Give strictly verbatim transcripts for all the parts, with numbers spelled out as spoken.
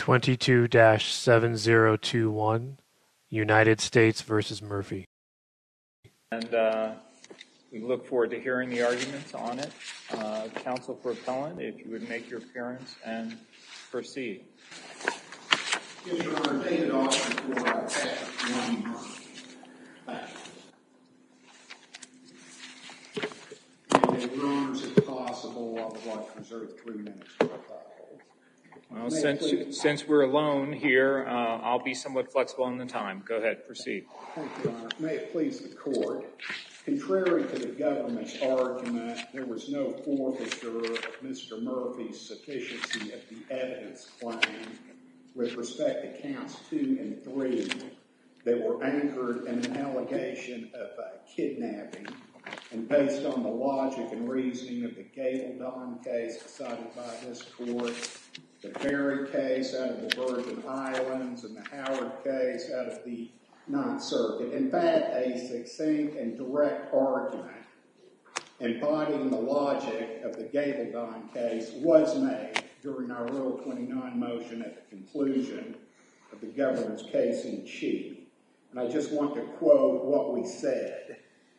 twenty-two seven zero two one, United States versus Murphy. And uh, we look forward to hearing the arguments on it. Uh, Counsel for Appellant, if you would make your appearance and proceed. Yes, Your Honor, David Austin for uh, Patrick Wayne Murphy. And Your Honors, if possible, I would like to reserve three minutes for rebuttal. Well, since, since we're alone here, uh, I'll be somewhat flexible on the time. Go ahead, proceed. Thank you, Your Honor. May it please the Court. Contrary to the government's argument, there was no forfeiture of Mister Murphy's sufficiency of the evidence claim with respect to counts two and three that were anchored in an allegation of uh, kidnapping and based on the logic and reasoning of the Gabaldon case decided by this Court, the Berry case out of the Virgin Islands, and the Howard case out of the Ninth Circuit. In fact, a succinct and direct argument embodying the logic of the Gabaldon case was made during our Rule twenty-nine motion at the conclusion of the government's case in chief. And I just want to quote what we said.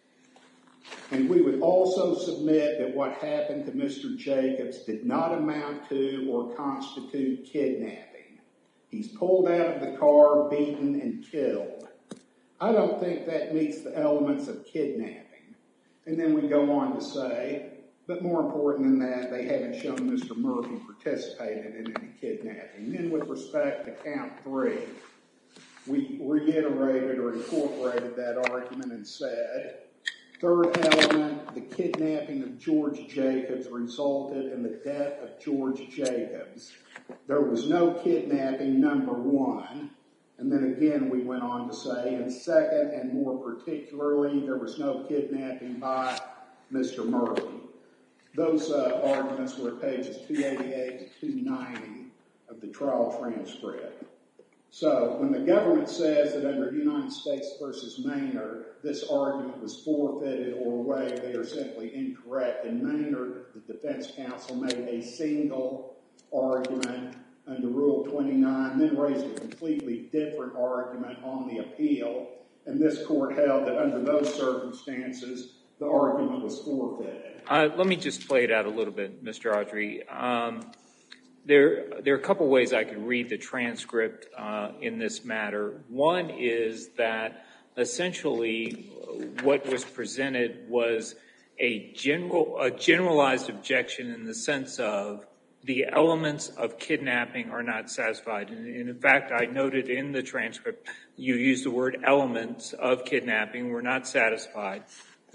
And we would also submit that what happened to Mister Jacobs did not amount to or constitute kidnapping. He's pulled out of the car, beaten, and killed. I don't think that meets the elements of kidnapping. And then we go on to say, but more important than that, they haven't shown Mister Murphy participated in any kidnapping. Then with respect to count three, we reiterated or incorporated that argument and said, third element, the kidnapping of George Jacobs resulted in the death of George Jacobs. There was no kidnapping, number one. And then again, we went on to say, and second, and more particularly, there was no kidnapping by Mister Murphy. Those uh, arguments were at pages two eighty-eight to two ninety of the trial transcript. So when the government says that under United States versus Maynard, this argument was forfeited or waived, they are simply incorrect. In Maynard, the defense counsel made a single argument under Rule twenty-nine, then raised a completely different argument on the appeal, and this court held that under those circumstances, the argument was forfeited. Uh, let me just play it out a little bit, Mister Audrey. Um, there, there are a couple ways I could read the transcript uh, in this matter. One is that essentially what was presented was a general, a generalized objection in the sense of the elements of kidnapping are not satisfied. And in fact, I noted in the transcript, you used the word elements of kidnapping were not satisfied.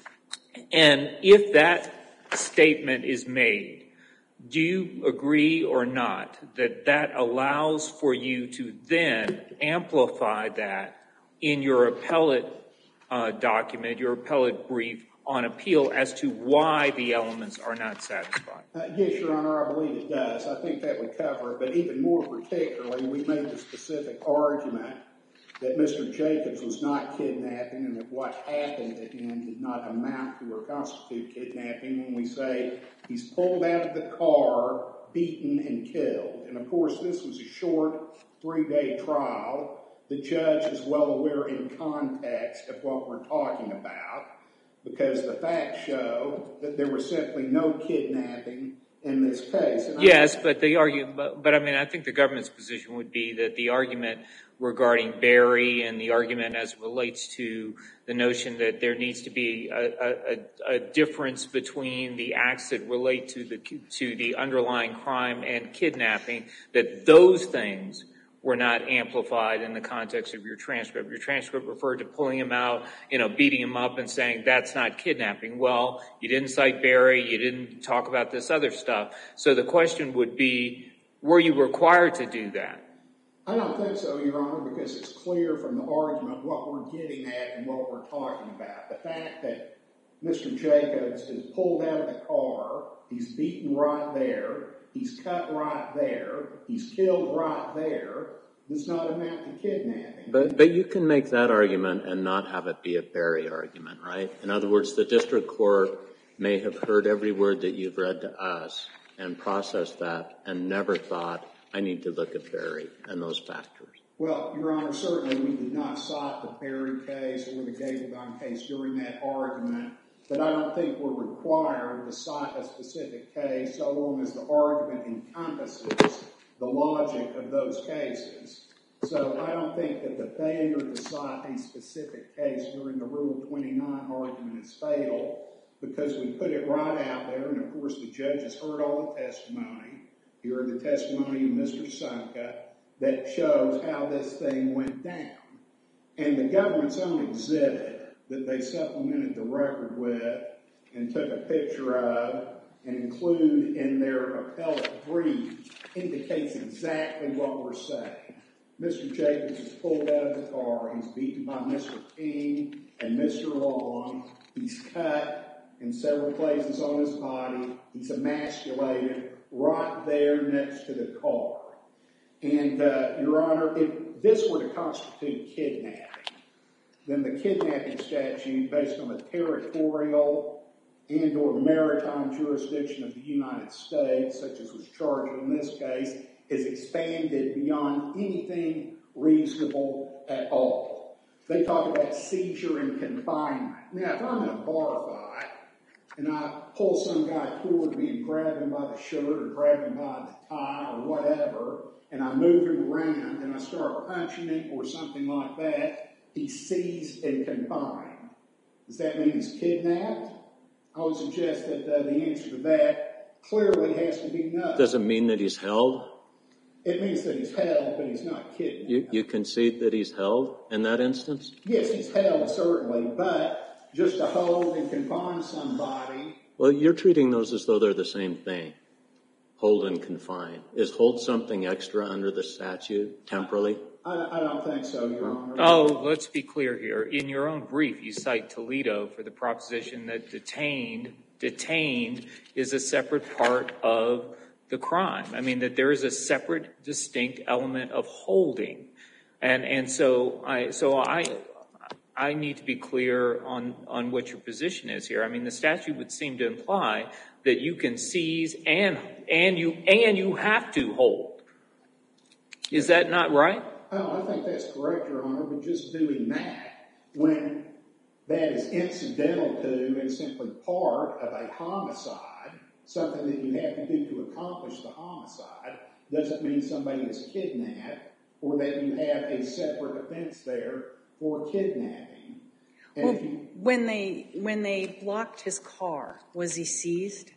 And if that statement is made, do you agree or not that that allows for you to then amplify that in your appellate uh, document, your appellate brief on appeal as to why the elements are not satisfied? Uh, yes, Your Honor, I believe it does. I think that would cover it. But even more particularly, we made the specific argument that Mister Jacobs was not kidnapping and that what happened to him did not amount to or constitute kidnapping when we say he's pulled out of the car, beaten, and killed. And of course, this was a short three-day trial. The judge is well aware in context of what we're talking about, because the facts show that there was simply no kidnapping in this case. And yes, I, but the argument, but, but I mean, I think the government's position would be that the argument regarding Berry and the argument as it relates to the notion that there needs to be a, a, a difference between the acts that relate to the to the underlying crime and kidnapping, that those things were not amplified in the context of your transcript. Your transcript referred to pulling him out, you know, beating him up and saying that's not kidnapping. Well, you didn't cite Berry, you didn't talk about this other stuff. So the question would be, were you required to do that? I don't think so, Your Honor, because it's clear from the argument what we're getting at and what we're talking about. The fact that Mister Jacobs is pulled out of the car, he's beaten right there, he's cut right there, he's killed right there, does not amount to kidnapping. But but you can make that argument and not have it be a Berry argument, right? In other words, the district court may have heard every word that you've read to us and processed that and never thought I need to look at Berry and those factors. Well, Your Honor, certainly we did not cite the Berry case or the Gabaldon case during that argument, but I don't think we're required to cite a specific case so long as the argument encompasses the logic of those cases. So I don't think that the failure to cite a specific case during the Rule twenty-nine argument is fatal, because we put it right out there, and of course the judge has heard all the testimony. You heard the testimony of Mister Sunka that shows how this thing went down. And the government's own exhibit that they supplemented the record with and took a picture of and include in their appellate brief indicates exactly what we're saying. Mister Jacobs is pulled out of the car. He's beaten by Mister King and Mister Long. He's cut in several places on his body. He's emasculated right there next to the car. And, uh, Your Honor, if this were to constitute kidnapping, then the kidnapping statute, based on the territorial and or maritime jurisdiction of the United States, such as was charged in this case, is expanded beyond anything reasonable at all. They talk about seizure and confinement. Now, if I'm in a bar fight and I pull some guy toward me and grab him by the shirt or grab him by the tie or whatever, and I move him around and I start punching him or something like that, he's seized and confined. Does that mean he's kidnapped? I would suggest that uh, the answer to that clearly has to be no. Does it mean that he's held? It means that he's held, but he's not kidnapped. You, you concede that he's held in that instance? Yes, he's held, certainly, but just to hold and confine somebody... Well, you're treating those as though they're the same thing, hold and confine. Is hold something extra under the statute, temporally? I, I don't think so, Your Honor. Oh, let's be clear here. In your own brief, you cite Toledo for the proposition that detained, detained is a separate part of the crime. I mean, that there is a separate, distinct element of holding. And and so I so I I need to be clear on, on what your position is here. I mean, the statute would seem to imply that you can seize and and you and you have to hold. Is that not right? Oh, I think that's correct, Your Honor, but just doing that when that is incidental to and simply part of a homicide, something that you have to do to accomplish the homicide, doesn't mean somebody is kidnapped or that you have a separate offense there for kidnapping. And well, if you, when they when they blocked his car, was he seized?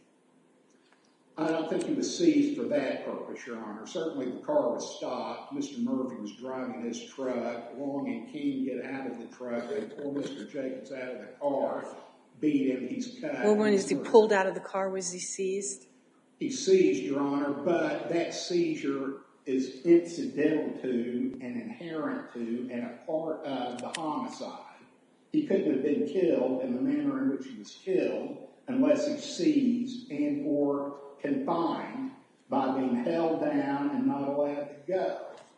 I don't think he was seized for that purpose, Your Honor. Certainly the car was stopped. Mister Murphy was driving his truck. Long and King get out of the truck. They pull Mister Jacobs out of the car, beat him. He's cut. Well, when he pulled out of the car, was he seized? He's seized, Your Honor, but that seizure is incidental to and inherent to and a part of the homicide. He couldn't have been killed in the manner in which he was killed unless he's seized and or confined by being held down and not allowed to go.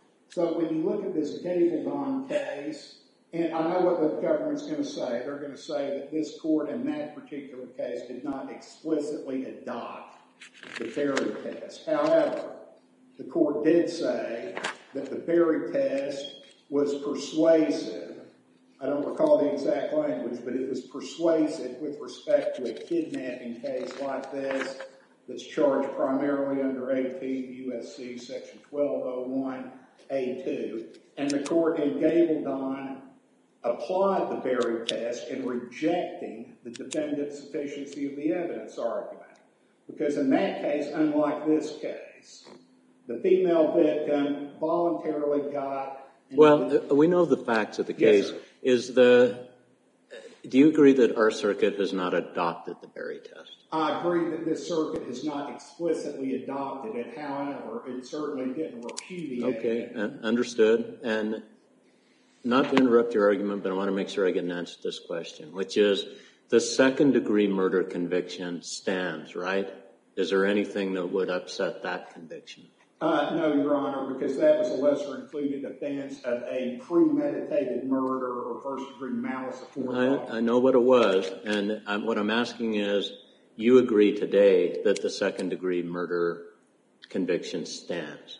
So when you look at this Gabaldon case, and I know what the government's going to say. They're going to say that this court in that particular case did not explicitly adopt the Berry test. However, the court did say that the Berry test was persuasive. I don't recall the exact language, but it was persuasive with respect to a kidnapping case like this that's charged primarily under eighteen U S C section twelve oh one A two. And the court in Gabaldon applied the Berry test in rejecting the defendant's sufficiency of the evidence argument. Because in that case, unlike this case, the female victim voluntarily got... Well, uh, we know the facts of the case. Yes, Is the... Do you agree that our circuit has not adopted the Berry test? I agree that this circuit has not explicitly adopted it. However, it certainly didn't repudiate Okay, it. uh, understood. And not to interrupt your argument, but I want to make sure I get an answer to this question, which is the second degree murder conviction stands, right? Is there anything that would upset that conviction? Uh, no, Your Honor, because that was a lesser included offense of a premeditated murder or first degree malice aforethought. I, I know what it was, and I'm, what I'm asking is, you agree today that the second degree murder conviction stands?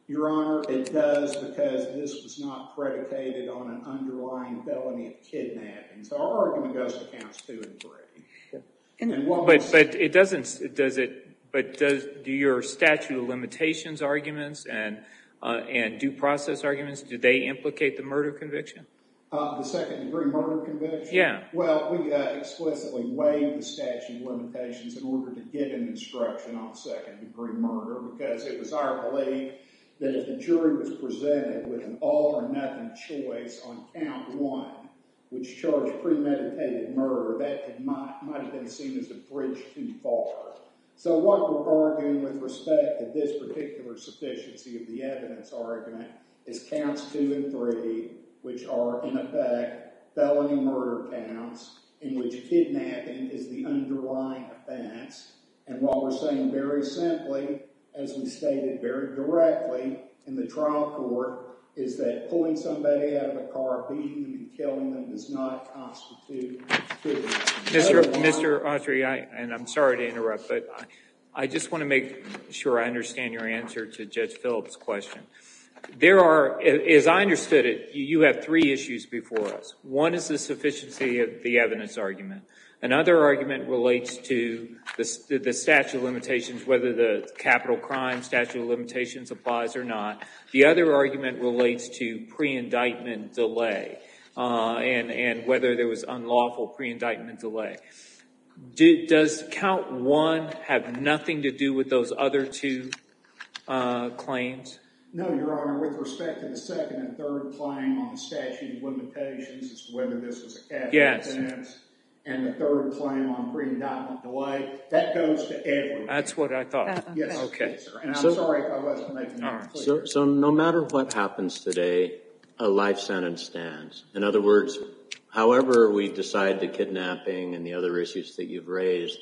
Your Honor, it does because this was not predicated on an underlying felony of kidnapping. So our argument goes to counts two and three. And, And what But was- but it doesn't. Does it? But does do your statute of limitations arguments and uh, and due process arguments, do they implicate the murder conviction? Uh, the second degree murder conviction? Yeah. Well, we uh, explicitly waived the statute of limitations in order to get an instruction on second degree murder because it was our belief that if the jury was presented with an all or nothing choice on count one, which charged premeditated murder, that had might, might have been seen as a bridge too far. So what we're arguing with respect to this particular sufficiency of the evidence argument is counts two and three, which are in effect felony murder counts in which kidnapping is the underlying offense. And what we're saying very simply, as we stated very directly in the trial court, is that pulling somebody out of a car, beating them and killing them does not constitute kidnapping. Mister Otherwise- Mister Autry, I, and I'm sorry to interrupt, but I, I just want to make sure I understand your answer to Judge Phillips' question. There are, as I understood it, you have three issues before us. One is the sufficiency of the evidence argument. Another argument relates to the, the statute of limitations, whether the capital crime statute of limitations applies or not. The other argument relates to pre-indictment delay uh, and, and whether there was unlawful pre-indictment delay. Do, does count one have nothing to do with those other two uh, claims? No, Your Honor. With respect to the second and third claim on the statute of limitations as to whether this was a capital Yes. offense, and the third claim on pre-indictment delay, that goes to everyone. That's what I thought. Uh, Yes, Okay. yes, sir. And I'm So- sorry if I wasn't making All that right. clear. So, so no matter what happens today, a life sentence stands. In other words, however we decide the kidnapping and the other issues that you've raised,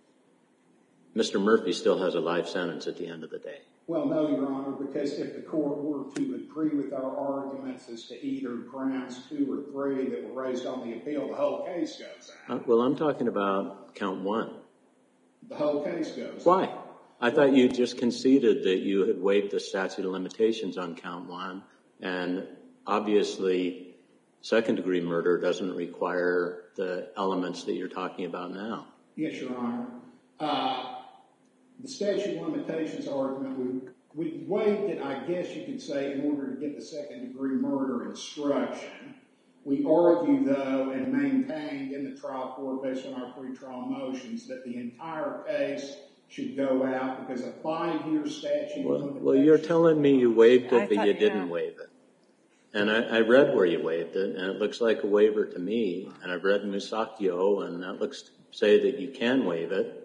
Mister Murphy still has a life sentence at the end of the day. Well, no, Your Honor, because if the court were to agree with our arguments as to either grounds two or three that were raised on the appeal, the whole case goes out. Uh, well, I'm talking about count one. The whole case goes out. Why? I thought you just conceded that you had waived the statute of limitations on count one, and obviously second-degree murder doesn't require the elements that you're talking about now. Yes, Your Honor. Uh, the statute of limitations argument, we, we waived it, I guess you could say, in order to get the second-degree murder instruction. We argue, though, and maintained in the trial court based on our pretrial motions that the entire case should go out because a five-year statute of Well, limitations... well, you're telling me you waived I it, but thought- you didn't yeah. waive it. And I, I read where you waived it, and it looks like a waiver to me. And I've read Musacchio, and that looks to say that you can waive it.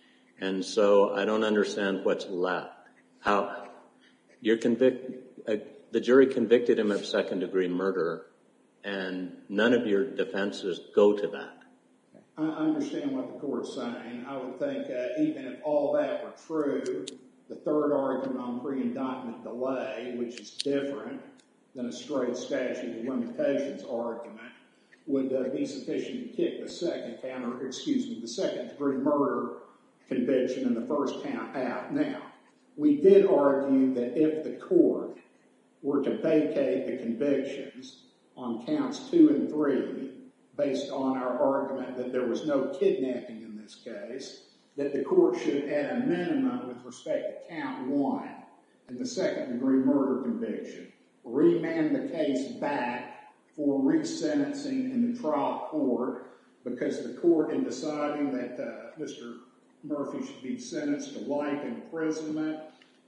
And so I don't understand what's left. How you're convict, uh, the jury convicted him of second-degree murder, and none of your defenses go to that. I understand what the court's saying. I would think uh, even if all that were true, the third argument on pre-indictment delay, which is different than a straight statute of limitations argument, would uh, be sufficient to kick the second count, or excuse me, the second-degree murder conviction and the first count out. Now, we did argue that if the court were to vacate the convictions on counts two and three, based on our argument that there was no kidnapping in this case, that the court should, at a minimum, with respect to count one and the second-degree murder conviction, remand the case back for resentencing in the trial court because the court, in deciding that uh, Mister Murphy should be sentenced to life imprisonment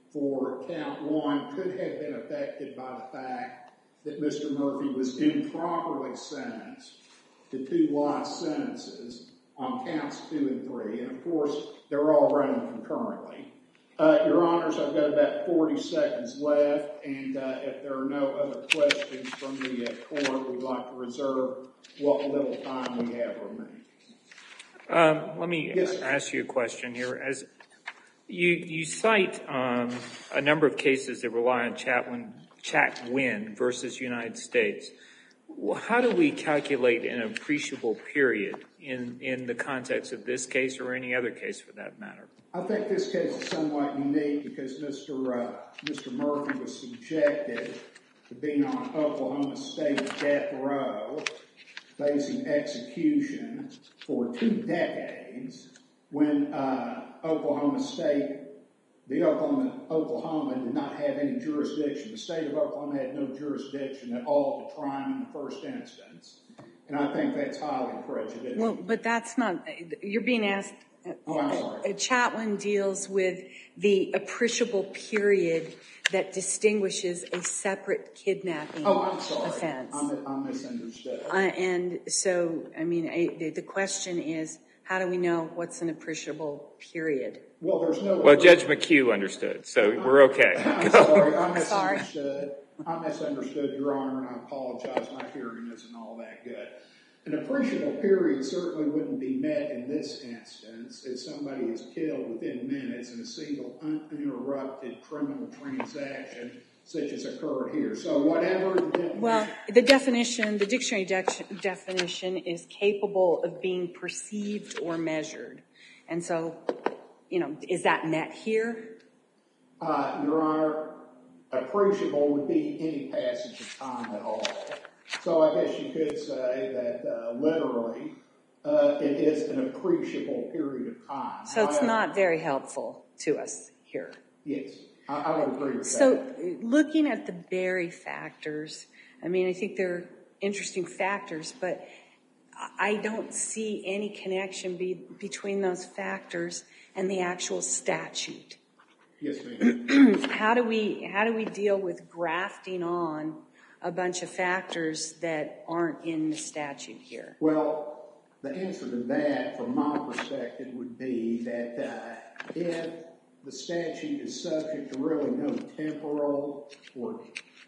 for count one, could have been affected by the fact that Mister Murphy was improperly sentenced to two life sentences on counts two and three. And of course, they're all running concurrently. Uh, Your Honors, I've got about forty seconds left, and uh, if there are no other questions from the uh, court, we'd like to reserve what little time we have remaining. Um, let me Yes, sir. ask you a question here. As you, you cite um, a number of cases that rely on Chatwin, Chatwin versus United States. Well, how do we calculate an appreciable period in, in the context of this case or any other case for that matter? I think this case is somewhat unique because Mister Uh, Mister Murphy was subjected to being on Oklahoma State death row, facing execution for two decades when uh, Oklahoma State, the Oklahoma, Oklahoma did not have any jurisdiction. The state of Oklahoma had no jurisdiction at all to try him in the first instance. And I think that's highly prejudicial. Well, but that's not, you're being asked, Oh, I'm sorry. uh, Chatwin deals with the appreciable period that distinguishes a separate kidnapping Oh, I'm sorry. offense. I'm, I'm misunderstood. Uh, and so, I mean, I, the, the question is, how do we know what's an appreciable period? Well, there's no. Well, Judge McHugh understood, so we're okay. I'm sorry. I Sorry. misunderstood. I misunderstood, Your Honor, and I apologize. My hearing isn't all that good. An appreciable period certainly wouldn't be met in this instance if somebody is killed within minutes in a single uninterrupted criminal transaction such as occurred here. So whatever the definition. Well, the definition, the dictionary de- definition is capable of being perceived or measured. And so, you know, is that met here? Uh, Your Honor, appreciable would be any passage of time at all. So I guess you could say that uh, literally uh, it is an appreciable period of time. So it's However, not very helpful to us here. Yes, I, I would agree with So that. looking at the Berry factors, I mean, I think they're interesting factors, but I don't see any connection be, between those factors and the actual statute. Yes, ma'am. How do we, how do we deal with grafting on a bunch of factors that aren't in the statute here? Well, the answer to that, from my perspective, would be that uh, if the statute is subject to really no temporal or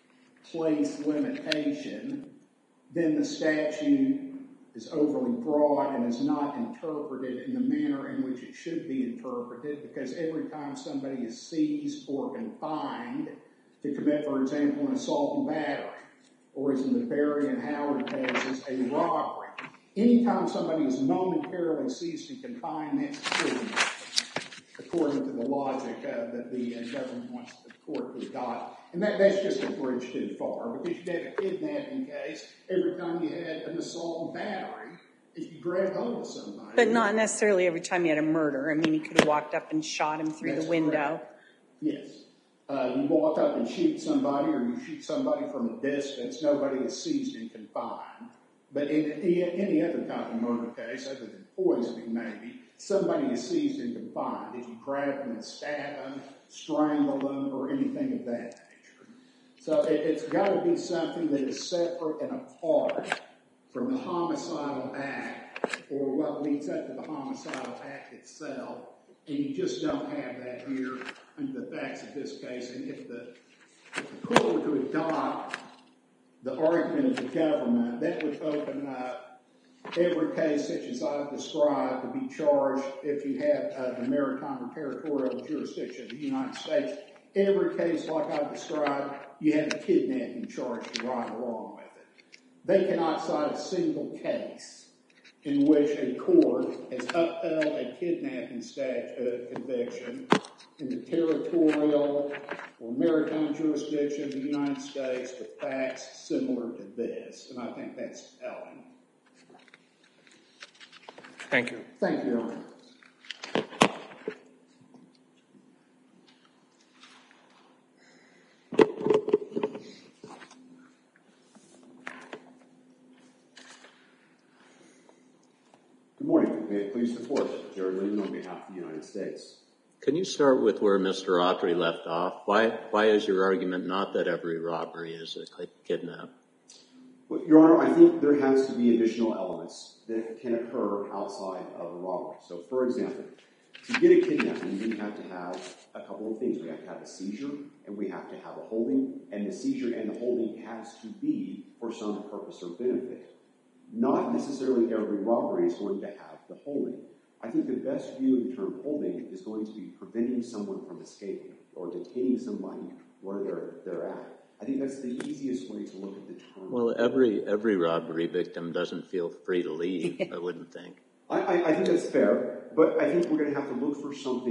place limitation, then the statute is overly broad and is not interpreted in the manner in which it should be interpreted, because every time somebody is seized or confined to commit, for example, an assault and battery, or as in the Berry and Howard cases, a robbery. Anytime somebody is momentarily seized and confined, that's kidnapping, according to the logic uh, that the uh, government wants the court to adopt. And that, that's just a bridge too far, because you'd have a kidnapping case every time you had an assault and battery if you grabbed hold of somebody. But not necessarily every time you had a murder. I mean, he could have walked up and shot him through That's the window. correct. Yes. Uh, you walk up and shoot somebody, or you shoot somebody from a distance, nobody is seized and confined. But in any, any other type of murder case, other than poisoning maybe, somebody is seized and confined if you grab them and stab them, strangle them, or anything of that nature. So it, it's got to be something that is separate and apart from the homicidal act or what leads up to the homicidal act itself. And you just don't have that here under the facts of this case. And if the, if the court were to adopt the argument of the government, that would open up every case such as I've described to be charged if you have uh, the maritime or territorial jurisdiction of the United States. Every case like I've described, you have a kidnapping charge to ride along with it. They cannot cite a single case in which a court has upheld a kidnapping stat, uh, conviction in the territorial or maritime jurisdiction of the United States with facts similar to this. And I think that's telling. Thank you. Thank you, Your Honor. Good morning. May it please the Court. Jared Lehman on behalf of the United States. Can you start with where Mister Autry left off? Why, why is your argument not that every robbery is a kidnap? Well, Your Honor, I think there has to be additional elements that can occur outside of a robbery. So, for example, to get a kidnapping, we have to have a couple of things. We have to have a seizure, and we have to have a holding, and the seizure and the holding has to be for some purpose or benefit. Not necessarily every robbery is going to have the holding. I think the best view of the term holding is going to be preventing someone from escaping or detaining somebody where they're, they're at. I think that's the easiest way to look at the term. Well, every every robbery victim doesn't feel free to leave, I wouldn't think. I, I, I think that's fair, but I think we're going to have to look for something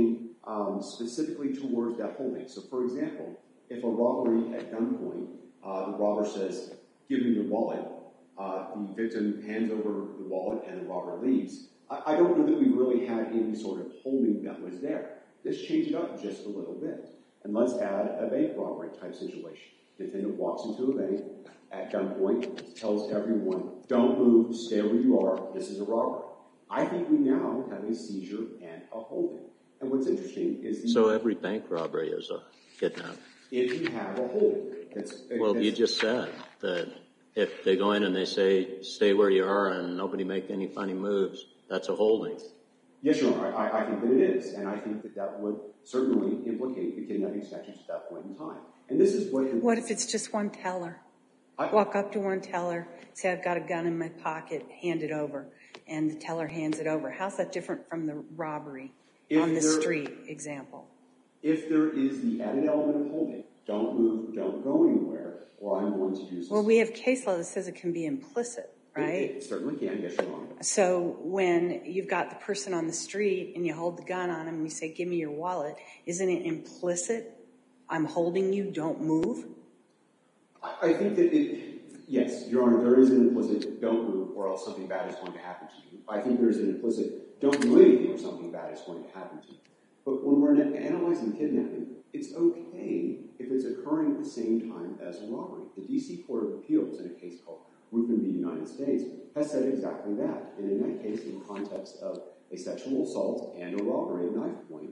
um, specifically towards that holding. So, for example, if a robbery at gunpoint, uh, the robber says, give me your wallet, uh, the victim hands over the wallet and the robber leaves, I, I don't know that we really had any sort of holding that was there. Let's change it up just a little bit. And let's add a bank robbery type situation. The defendant walks into a bank at gunpoint, tells everyone, don't move, stay where you are, this is a robbery. I think we now have a seizure and a holding. And what's interesting is... The, so every bank robbery is a kidnapping? If you have a holding. That's, well, that's, you just said that if they go in and they say, stay where you are and nobody make any funny moves, that's a holding. Yes, Your Honor, I, I think that it is. And I think that that would certainly implicate the kidnapping statutes at that point in time. And this is what... What if it's just one teller? I, Walk up to one teller, say, I've got a gun in my pocket, hand it over. And the teller hands it over. How's that different from the robbery on the there, street example? If there is the added element of holding, don't move, don't go anywhere, or I'm going to use this. Well, we have case law that says it can be implicit, right? It, it certainly can, yes, Your Honor. So when you've got the person on the street and you hold the gun on him and you say, give me your wallet, isn't it implicit? I'm holding you, don't move? I, I think that it... Yes, Your Honor, there is an implicit don't move or else something bad is going to happen to you. I think there is an implicit don't do anything or something bad is going to happen to you. But when we're analyzing kidnapping, it's okay if it's occurring at the same time as a robbery. The D C Court of Appeals, in a case called Rufin v. United States, has said exactly that. And in that case, in the context of a sexual assault and a robbery at knife point,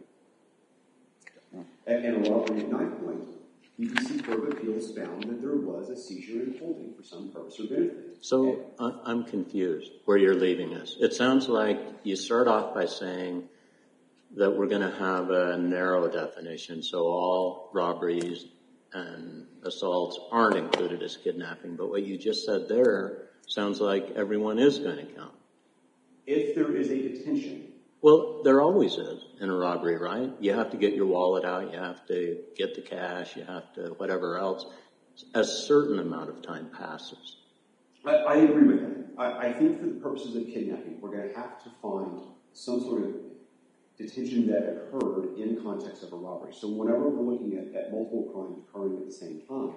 and a robbery at knife point, the D C Court of Appeals found that there was a seizure and holding for some purpose or benefit. So and, I'm confused where you're leaving us. It sounds like you start off by saying that we're going to have a narrow definition, so all robberies and assaults aren't included as kidnapping. But what you just said there sounds like everyone is going to count. If there is a detention. Well, there always is in a robbery, right? You have to get your wallet out, you have to get the cash, you have to whatever else. A certain amount of time passes. I, I agree with that. I, I think for the purposes of kidnapping, we're going to have to find some sort of detention that occurred in context of a robbery. So whenever we're looking at, at multiple crimes occurring at the same time,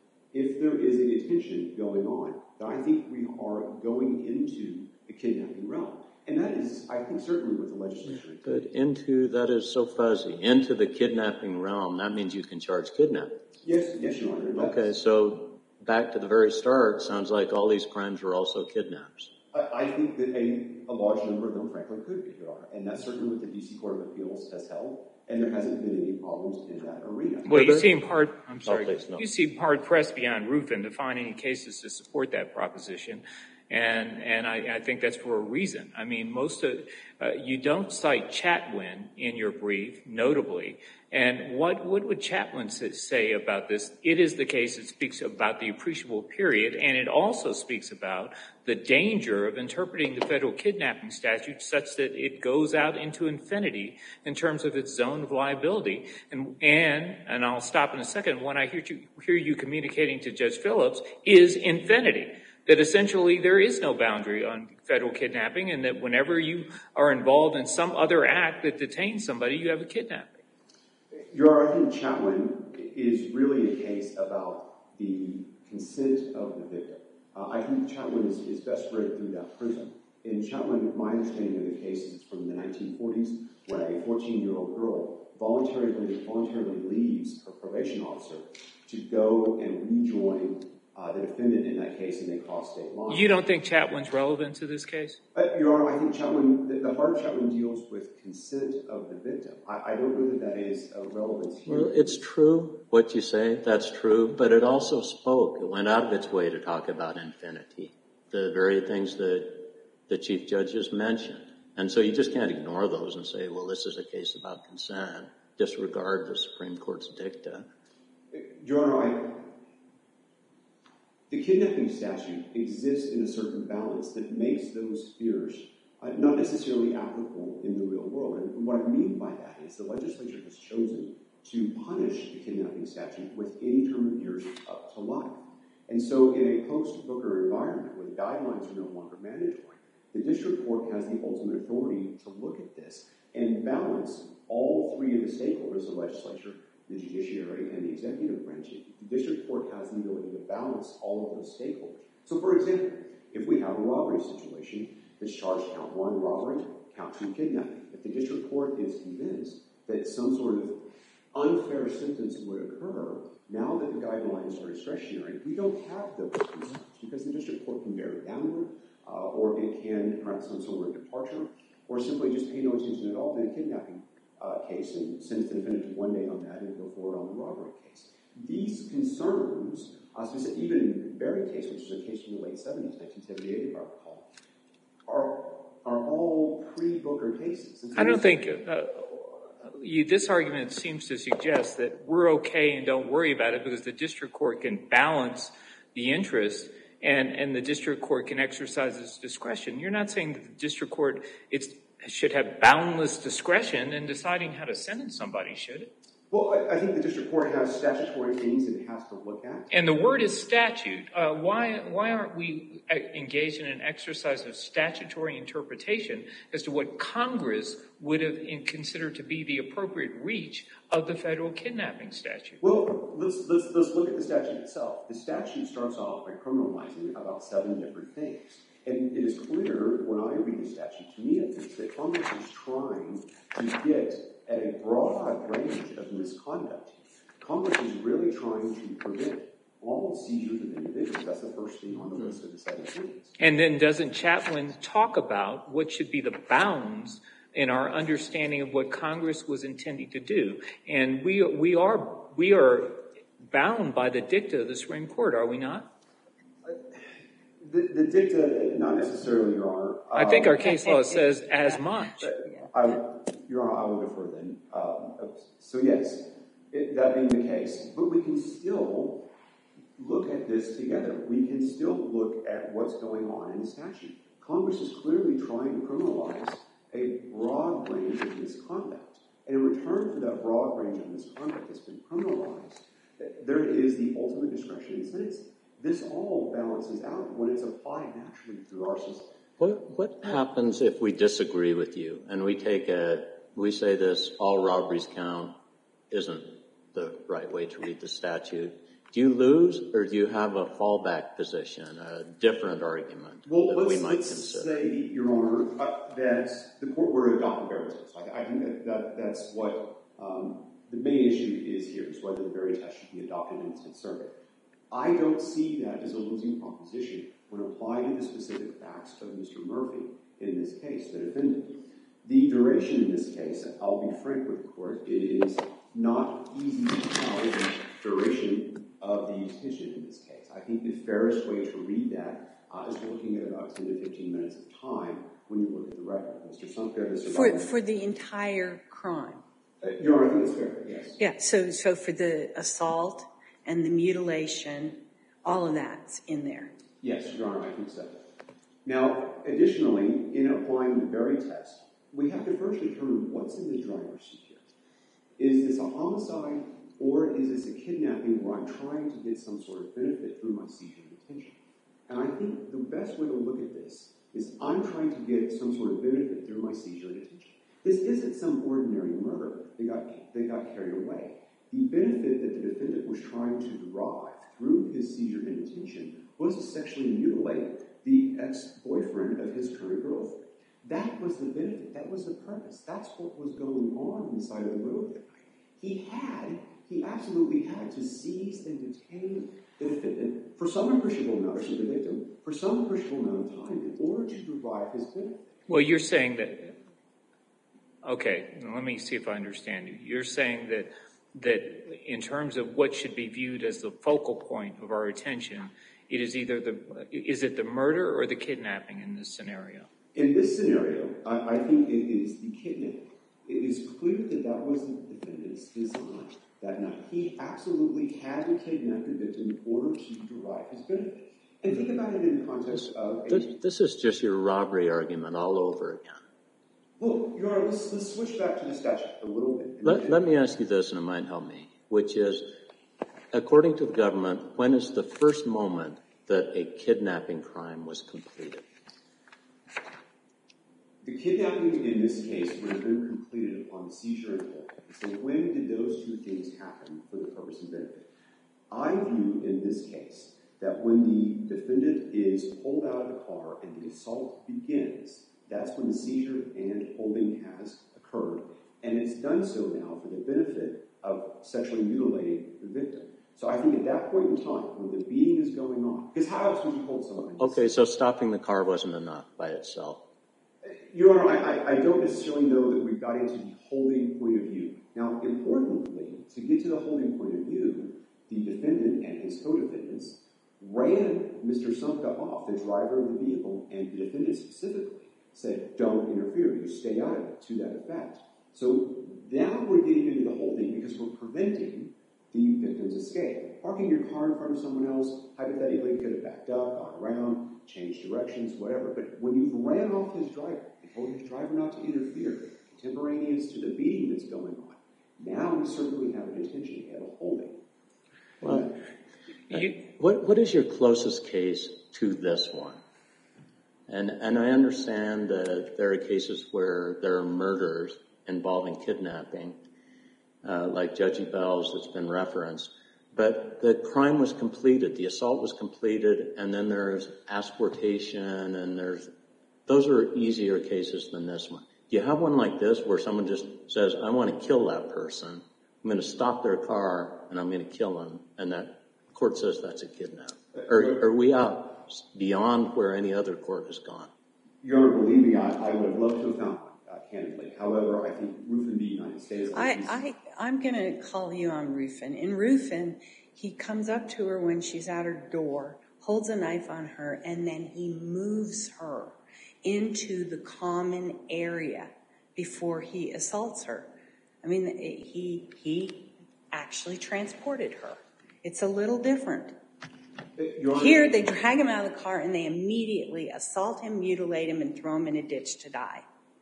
if there is a detention going on, then I think we are going into the kidnapping realm. And that is, I think, certainly what the legislature... But into, that is so fuzzy. Into the kidnapping realm, that means you can charge kidnapping. Yes, yes, Your Honor. Okay, so back to the very start, sounds like all these crimes were also kidnaps. I, I think that a, a large number of them, frankly, could be, Your Honor. And that's certainly what the D C Court of Appeals has held. And there hasn't been any problems in that arena. Well, you seem hard, I'm sorry, oh, please, no. you seem hard-pressed beyond Rufin to find any cases to support that proposition. And and I, I think that's for a reason. I mean, most of uh, you don't cite Chatwin in your brief, notably. And what what would Chatwin say about this? It is the case that speaks about the appreciable period, and it also speaks about the danger of interpreting the federal kidnapping statute such that it goes out into infinity in terms of its zone of liability. And and and I'll stop in a second. When I hear you hear you communicating to Judge Phillips, is infinity. That essentially there is no boundary on federal kidnapping, and that whenever you are involved in some other act that detains somebody, you have a kidnapping. Your Honor, I think Chatwin is really a case about the consent of the victim. Uh, I think Chatwin is, is best read through that prism. In Chatwin, my understanding of the case is from the nineteen forties, when a fourteen-year-old girl voluntarily, voluntarily leaves her probation officer to go and rejoin Uh, the defendant in that case, and they cross state lines. You don't think Chatwin's relevant to this case? Uh, Your Honor, I think Chatwin, the, the heart of Chatwin deals with consent of the victim. I, I don't know that that is uh, relevant here. Well, it's true what you say, that's true, but it also spoke. It went out of its way to talk about infinity, the very things that the Chief Judge just mentioned. And so you just can't ignore those and say, well, this is a case about consent, disregard the Supreme Court's dicta. Your Honor, I... The kidnapping statute exists in a certain balance that makes those fears uh, not necessarily applicable in the real world. And what I mean by that is the legislature has chosen to punish the kidnapping statute with any term of years up to life. And so in a post-Booker environment where the guidelines are no longer mandatory, the district court has the ultimate authority to look at this and balance all three of the stakeholders, the legislature, the judiciary, and the executive branch. The district court has the ability to balance all of those stakeholders. So, for example, if we have a robbery situation that's charged count one robbery, count two kidnapping, if the district court is convinced that some sort of unfair sentence would occur, now that the guidelines are discretionary, we don't have those concerns because the district court can bear it downward, uh, or it can grant some sort of departure, or simply just pay no attention at all to the kidnapping uh, case and sentence the defendant to one day on that and go forward on the robbery case. These concerns, uh, specific, even in the Berry case, which is a case from the late seventies, nineteen seventy-eight, if I recall, are are all pre-Booker cases. So I don't think uh, you, this argument seems to suggest that we're okay and don't worry about it because the district court can balance the interest and, and the district court can exercise its discretion. You're not saying that the district court it's, should have boundless discretion in deciding how to sentence somebody, should it? Well, I, I think the district court has statutory things that it has to look at. And the word is statute. Uh, why why aren't we engaged in an exercise of statutory interpretation as to what Congress would have considered to be the appropriate reach of the federal kidnapping statute? Well, let's, let's, let's look at the statute itself. The statute starts off by criminalizing about seven different things. And it is clear when I read the statute, to me at least, that Congress is trying to get at a broad range of misconduct. Congress is really trying to prevent all seizures of individuals. That's the first thing on the list of the seven things. And then doesn't Chaplin talk about what should be the bounds in our understanding of what Congress was intending to do? And we we are we are bound by the dicta of the Supreme Court, are we not? The, the dicta, not necessarily, Your Honor. I um, think our case law says as much. I, Your Honor, I will defer then. Um, so yes, it, that being the case, but we can still look at this together. We can still look at what's going on in the statute. Congress is clearly trying to criminalize a broad range of misconduct. And in return for that broad range of misconduct that's been criminalized, there is the ultimate discretion in sentencing. This all balances out when it's applied naturally through our system. What, what happens if we disagree with you and we take a, we say this, all robberies count isn't the right way to read the statute? Do you lose or do you have a fallback position, a different argument well, that let's, we might let's consider? say, Your Honor, uh, that the court were to adopt the Berry test. I, I think that, that that's what um, the main issue is here, is whether the Berry test should be adopted in the Tenth Circuit. I don't see that as a losing proposition when applied to the specific facts of Mister Murphy in this case, the defendant. The duration in this case, I'll be frank with the court, it is not easy to tell the duration of the detention in this case. I think the fairest way to read that uh, is looking at about ten to fifteen minutes of time when you look at the record. Mister Sumter, Mister For, for the entire crime? Uh, Your Honor, I think it's fair, yes. Yeah, so, so for the assault and the mutilation, all of that's in there. Yes, Your Honor, I think so. Now, additionally, in applying the Berry test, we have to first determine what's in the driver's seat here. Is this a homicide or is this a kidnapping where I'm trying to get some sort of benefit through my seizure and detention? And I think the best way to look at this is I'm trying to get some sort of benefit through my seizure and detention. This isn't some ordinary murder that got, that got carried away. The benefit that the defendant was trying to derive through his seizure and detention was to sexually mutilate the ex-boyfriend of his current girlfriend. That was the benefit. That was the purpose. That's what was going on on the side of the road that night. He had, he absolutely had to seize and detain the defendant for some appreciable amount, or the victim, for some appreciable amount of time in order to derive his benefit. Well, you're saying that, okay, let me see if I understand you. You're saying that that in terms of what should be viewed as the focal point of our attention, it is either the, is it the murder or the kidnapping in this scenario? In this scenario, I, I think it is the kidnapping. It is clear that that was the defendant's design that night. He absolutely had to kidnap the victim in order to derive his benefit. And think about it in the context of... This, this is just your robbery argument all over again. Well, Your Honor, let's, let's switch back to the statute a little bit. Let, let me ask you this, and it might help me, which is, according to the government, when is the first moment that a kidnapping crime was completed? The kidnapping in this case would have been completed upon the seizure and holding. So when did those two things happen for the purpose and benefit? I view in this case that when the defendant is pulled out of the car and the assault begins, that's when the seizure and holding has occurred, and it's done so now for the benefit of sexually mutilating the victim. So I think at that point in time, when the beating is going on, because how else would you hold someone? Okay, so stopping the car wasn't enough by itself. Your Honor, I, I, I don't necessarily know that we've got into the holding point of view. Now, importantly, to get to the holding point of view, the defendant and his co-defendants ran Mister Sumka off, the driver of the vehicle, and the defendant specifically said, don't interfere, you stay out of it, to that effect. So now we're getting into the holding because we're preventing the victim's escape. Parking your car in front of someone else, hypothetically, could have backed up, gone around, changed directions, whatever. But when you've ran off his driver and told his driver not to interfere, contemporaneous to the beating that's going on, now we certainly have an intention to have a holding. Well, you, what what is your closest case to this one? And and I understand that there are cases where there are murders involving kidnapping, uh, like Judge Bell's that's been referenced. But the crime was completed, the assault was completed, and then there's asportation, and there's those are easier cases than this one. Do you have one like this where someone just says, I want to kill that person, I'm going to stop their car, and I'm going to kill them, and that court says that's a kidnap? Or are we out beyond where any other court has gone? Your Honor, believe me, I, I would have loved to have found one, uh, candidly. However, I think Rufin v. United States... I, I, I'm going to call you on Rufin. In Rufin, he comes up to her when she's at her door, holds a knife on her, and then he moves her into the common area before he assaults her. I mean, he, he actually transported her. It's a little different. Here, they drag him out of the car and they immediately assault him, mutilate him, and throw him in a ditch to die.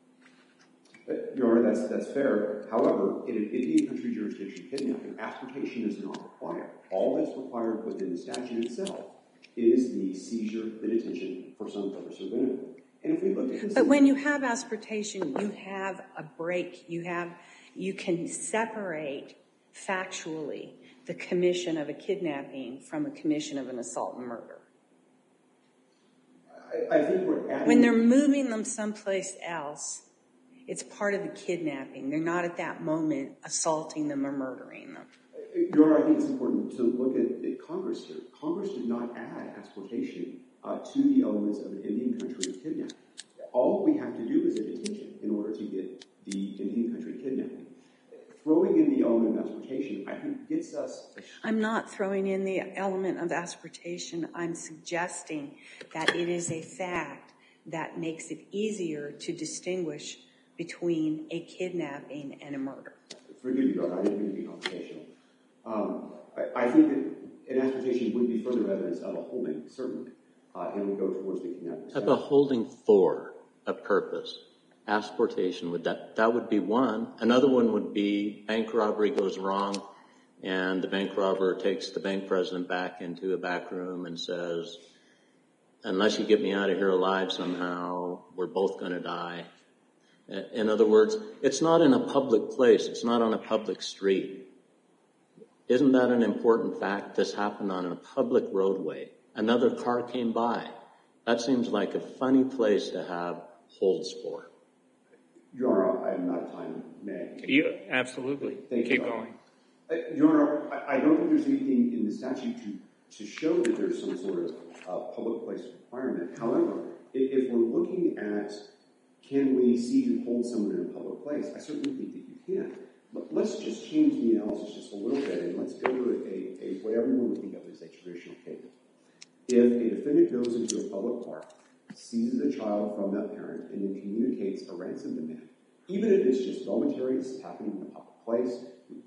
Your Honor, that's, that's fair. However, in an Indian country jurisdiction kidnapping, asportation is not required. All that's required within the statute itself is the seizure, the detention for some purpose or benefit. And if we look at this... But when you have asportation, you have a break. You have, you can separate factually the commission of a kidnapping from a commission of an assault and murder. I, I think we're adding... When they're moving them someplace else, it's part of the kidnapping. They're not at that moment assaulting them or murdering them. Your Honor, I think it's important to look at, at Congress here. Congress did not add asportation uh, to the elements of an Indian country kidnapping. All we have to do is a detention in order to get the Indian country kidnapping. Throwing in the element of asportation, I think, gets us... I'm not throwing in the element of asportation. I'm suggesting that it is a fact that makes it easier to distinguish between a kidnapping and a murder. Forgive me, Your Honor, I didn't mean to be confrontational. Um, I, I think that an asportation would be further evidence of a holding, certainly, uh, and would go towards the kidnapping. Of a holding for a purpose. Asportation, would that, that would be one. Another one would be bank robbery goes wrong, and the bank robber takes the bank president back into a back room and says, unless you get me out of here alive somehow, we're both going to die. In other words, it's not in a public place. It's not on a public street. Isn't that an important fact? This happened on a public roadway. Another car came by. That seems like a funny place to have holds for. Your Honor, I'm out of time. May I? You, absolutely. Thank Keep you, going. Uh, Your Honor, I, I don't think there's anything in the statute to, to show that there's some sort of uh, public place requirement. However, if, if we're looking at can we seize and hold someone in a public place, I certainly think that you can. But let's just change the analysis just a little bit, and let's go to a, a what everyone would think of as a traditional case. If a defendant goes into a public park, seizes a child from that parent, and then communicates a ransom demand, even if it's just momentary, it's happening in a public place,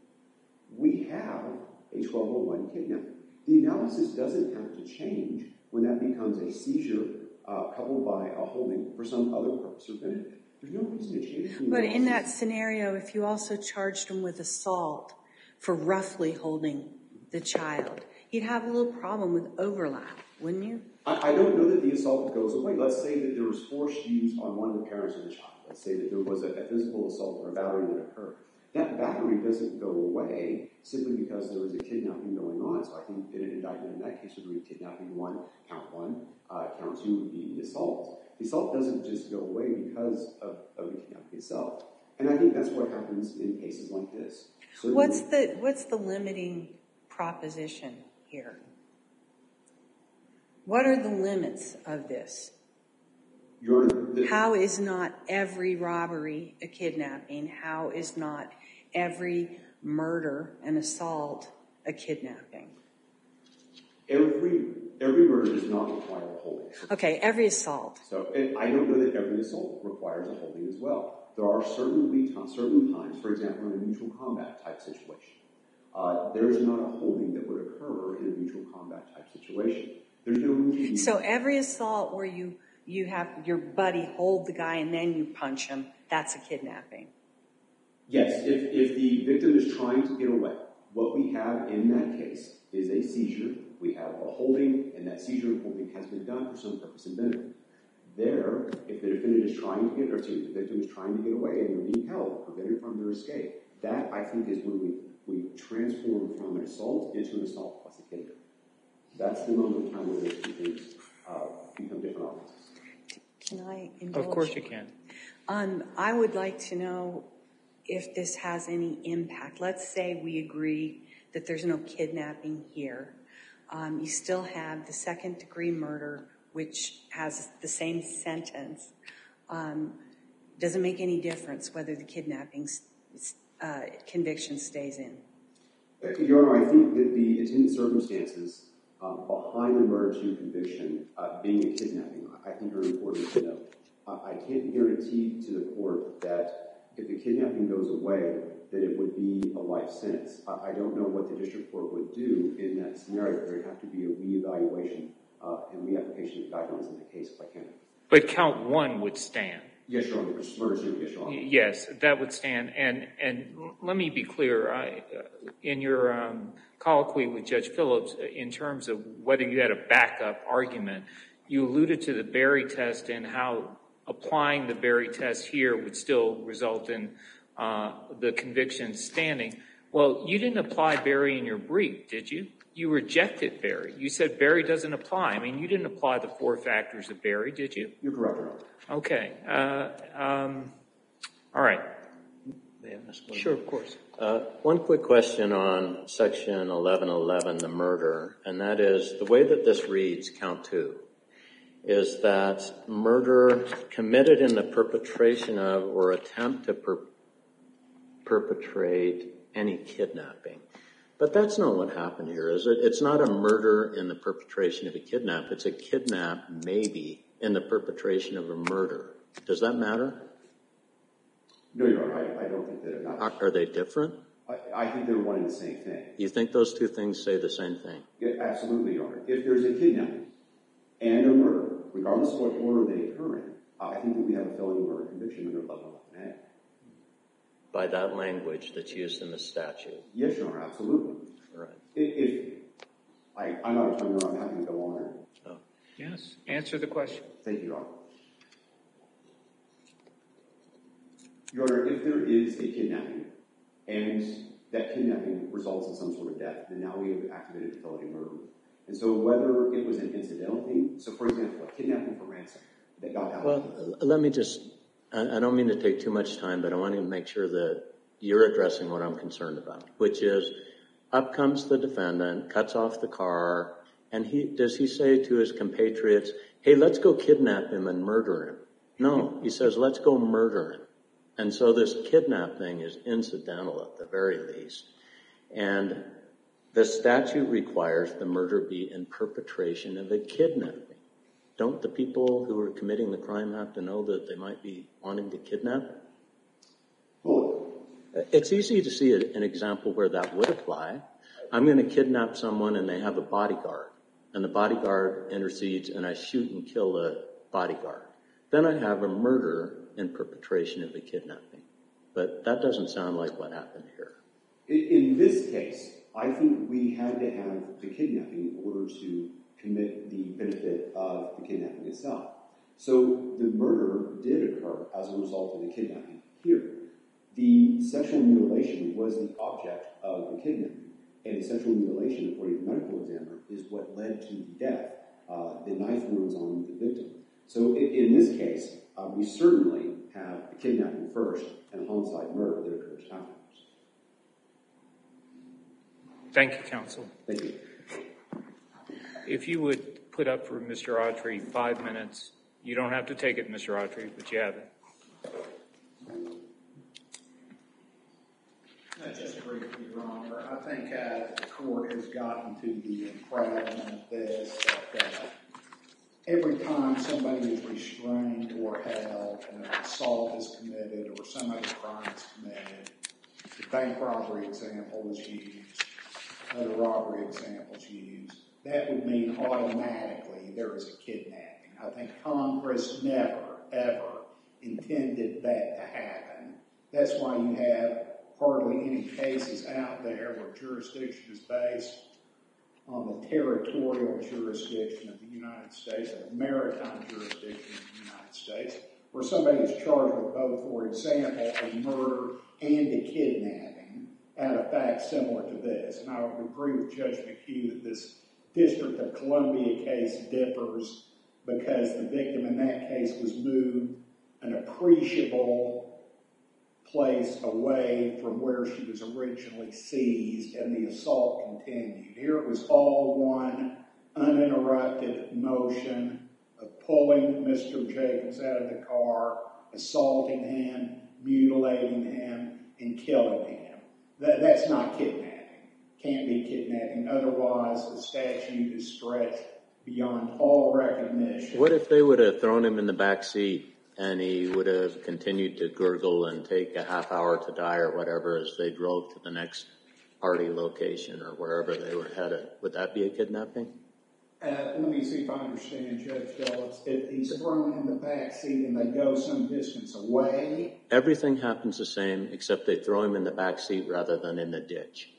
we have a twelve oh one kidnapping. The analysis doesn't have to change when that becomes a seizure uh, coupled by a holding for some other purpose or benefit. There's no reason to change the analysis. But in that scenario, if you also charged him with assault for roughly holding the child, you'd have a little problem with overlap. wouldn't you? I, I don't know that the assault goes away. Let's say that there was force used on one of the parents of the child. Let's say that there was a, a physical assault or a battery that occurred. That battery doesn't go away simply because there was a kidnapping going on. So I think that an indictment in that case would read kidnapping one, count one, uh, count two would be the assault. The assault doesn't just go away because of, of the kidnapping itself. And I think that's what happens in cases like this. Certainly, What's the what's the limiting proposition here? What are the limits of this? Your Honor, the, How is not every robbery a kidnapping? How is not every murder and assault a kidnapping? every every murder does not require a holding. Okay, every assault. So and I don't know that every assault requires a holding as well. There are certainly certain times, for example, in a mutual combat type situation, uh, there is not a holding that would occur in a mutual combat type situation. There's no reason. So every assault where you you have your buddy hold the guy and then you punch him, that's a kidnapping. Yes, if, if the victim is trying to get away, what we have in that case is a seizure. We have a holding, and that seizure and holding has been done for some purpose and benefit. There, if the defendant is trying to get, or excuse me, the victim is trying to get away and they're being held, prevented from their escape, that I think is when we, we transform from an assault into an assault plus a kidnapping. That's the moment in time where those two things uh, become different offenses. Can I indulge? Of course you can. Um, I would like to know if this has any impact. Let's say we agree that there's no kidnapping here. Um, you still have the second degree murder, which has the same sentence. Um, does it make any difference whether the kidnapping uh, conviction stays in? Your Honor, I think that the attendant circumstances um, behind the murder two conviction uh, being a kidnapping, I think are important to know. Uh, I can't guarantee to the court that if the kidnapping goes away, that it would be a life sentence. I, I don't know what the district court would do in that scenario. There would have to be a reevaluation uh, and reapplication of guidelines in the case if I can. But count one would stand. Yes, Your Honor. Murder two, yes, Your Honor. Yes, that would stand. And and let me be clear. I, uh, in your um, colloquy with Judge Phillips, in terms of whether you had a backup argument, you alluded to the Berry test and how applying the Berry test here would still result in uh, the conviction standing. Well, you didn't apply Berry in your brief, did you? You rejected Berry. You said Berry doesn't apply. I mean, you didn't apply the four factors of Berry, did you? You're correct, Your Honor. Okay. Uh, um, all right. May I ask one? Sure, of course. Uh, one quick question on Section eleven eleven, the murder, and that is the way that this reads, count two, is that murder committed in the perpetration of or attempt to per- perpetrate any kidnapping. But that's not what happened here, is it? It's not a murder in the perpetration of a kidnap. It's a kidnap, maybe, in the perpetration of a murder. Does that matter? No, Your Honor. I, I don't think that it matters. Are, are they different? I, I think they're one and the same thing. You think those two things say the same thing? Yeah, absolutely, Your Honor. If there's a kidnapping and a murder, regardless of what order they occur in, I think that we have a felony murder conviction under eleven eleven A. By that language that's used in the statute? Yes, Your Honor, absolutely. Right. If, if I, I'm out of time, Your Honor, I'm happy to go on. Oh. Yes. Answer the question. Thank you, Your Honor. Your Honor, if there is a kidnapping and that kidnapping results in some sort of death, then now we have activated a felony murder. And so whether it was an incidental thing, so for example, a kidnapping for ransom that got out. Well, let me just, I don't mean to take too much time, but I want to make sure that you're addressing what I'm concerned about, which is up comes the defendant, cuts off the car, and he does he say to his compatriots, hey, let's go kidnap him and murder him? No, he says, let's go murder him. And so this kidnap thing is incidental at the very least. And the statute requires the murder be in perpetration of a kidnapping. Don't the people who are committing the crime have to know that they might be wanting to kidnap? Well, it's easy to see an example where that would apply. I'm going to kidnap someone and they have a bodyguard. And the bodyguard intercedes and I shoot and kill the bodyguard. Then I have a murder in perpetration of a kidnapping. But that doesn't sound like what happened here. in, in this case, I think we had to have the kidnapping in order to commit the benefit of the kidnapping itself. So the murder did occur as a result of the kidnapping here. The sexual mutilation was the object of the kidnapping, and the sexual mutilation, according to the medical examiner, is what led to the death, uh, the knife wounds on the victim. So in, in this case, uh, we certainly have the kidnapping first and homicide murder that occurs afterwards. Thank you, counsel. Thank you. If you would put up for Mister Autry five minutes. You don't have to take it, Mister Autry, but you have it. I just agree with you, Your Honor. I think uh, the court has gotten to the entrapment of this, that uh, every time somebody is restrained or held and an assault is committed or some other crime is committed, the bank robbery example is used, other robbery examples used, that would mean automatically there is a kidnapping. I think Congress never, ever intended that to happen. That's why you have hardly any cases out there where jurisdiction is based on the territorial jurisdiction of the United States, or the maritime jurisdiction of the United States, where somebody is charged with both, for example, a murder and a kidnapping out of facts similar to this. And I would agree with Judge McHugh that this District of Columbia case differs because the victim in that case was moved an appreciable place away from where she was originally seized, and the assault continued. Here it was all one uninterrupted motion of pulling Mister Jacobs out of the car, assaulting him, mutilating him, and killing him. That, that's not kidnapping. Can't be kidnapping. Otherwise, the statute is stretched beyond all recognition. What if they would have thrown him in the back seat and he would have continued to gurgle and take a half hour to die or whatever as they drove to the next party location or wherever they were headed? Would that be a kidnapping? Uh, let me see if I understand, Judge Phillips. If he's thrown in the back seat and they go some distance away. Everything happens the same except they throw him in the back seat rather than in the ditch.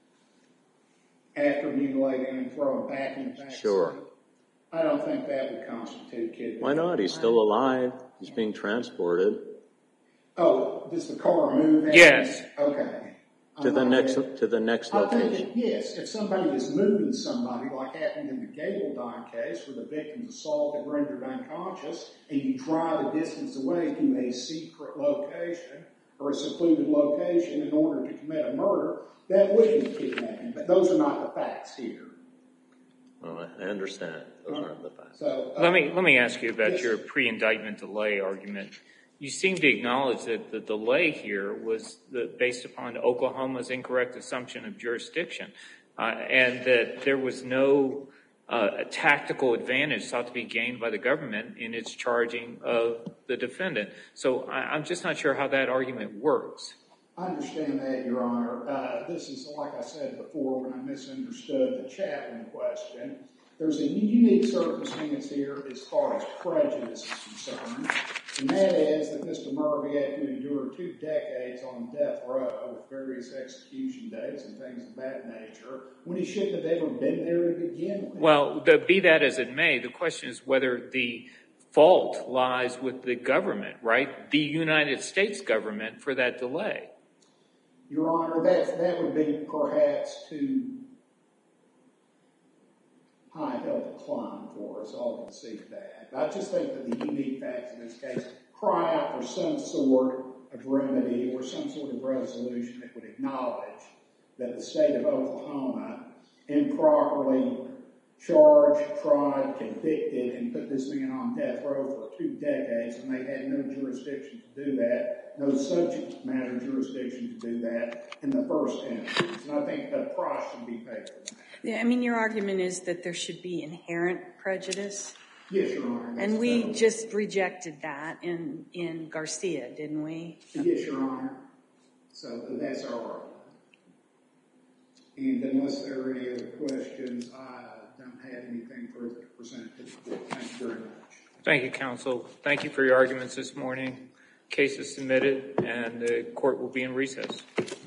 After mutilating and throw him back in the back Sure. seat. I don't think that would constitute kidnapping. Why not? He's still alive. He's being transported. Oh, does the car move? Yes. Okay. To the I'm next not to the next I think, location. that, yes, if somebody is moving somebody, like happened in the Gabaldine case, where the victim's assaulted, rendered unconscious, and you drive a distance away to a secret location or a secluded location in order to commit a murder, that would be kidnapping. But those are not the facts here. Oh, I understand. Those aren't the facts. So uh, Let me let me ask you about yes. your pre-indictment delay argument. You seem to acknowledge that the delay here was the, based upon Oklahoma's incorrect assumption of jurisdiction, uh, and that there was no uh, tactical advantage sought to be gained by the government in its charging of the defendant. So I, I'm just not sure how that argument works. I understand that, Your Honor. Uh, this is, like I said before, when I misunderstood the Chapman question. There's a unique circumstance here as far as prejudice is concerned, and that is that Mister Murphy had to endure two decades on death row with various execution dates and things of that nature when he shouldn't have ever been there to begin with. Well, the, be that as it may, the question is whether the fault lies with the government, right? The United States government for that delay. Your Honor, that, that would be perhaps too high hill to climb for us, I'll concede that. I just think that the unique facts in this case cry out for some sort of remedy or some sort of resolution that would acknowledge that the state of Oklahoma improperly charged, tried, convicted, and put this man on death row for two decades, and they had no jurisdiction to do that, no subject matter jurisdiction to do that in the first instance. And I think the price should be paid for that. Yeah, I mean, your argument is that there should be inherent prejudice. Yes, Your Honor. And we just rejected that in, in Garcia, didn't we? Yes, Your Honor. So that's our argument. And unless there are any other questions, I don't have anything further to present to the court. Thank you very much. Thank you, counsel. Thank you for your arguments this morning. Case is submitted, and the court will be in recess.